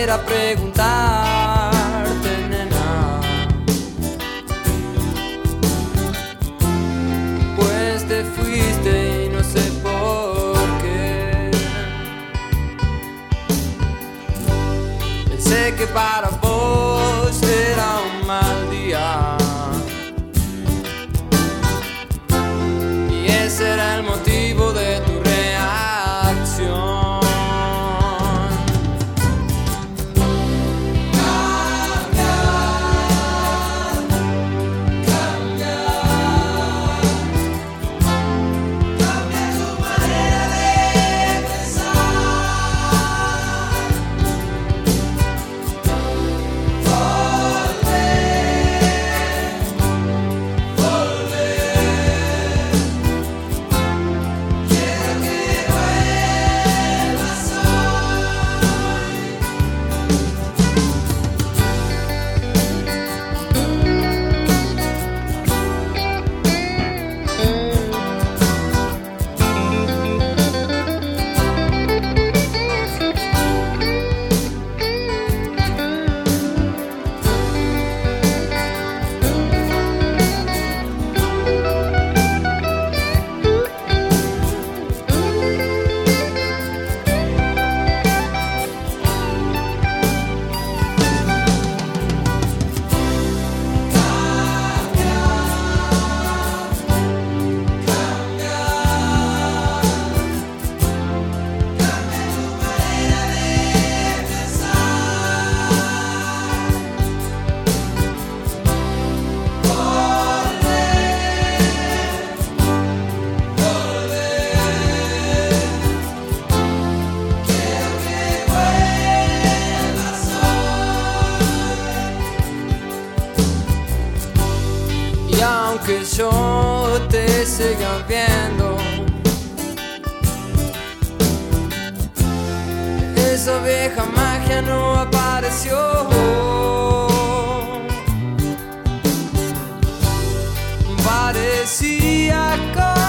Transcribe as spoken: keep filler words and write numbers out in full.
quisiera preguntarte, nena, pues te fuiste y no sé por qué. Pensé que para vos era un mal día y ese era el motivo de tu reacción. Y aunque yo te siga viendo, esa vieja magia no apareció. Parecía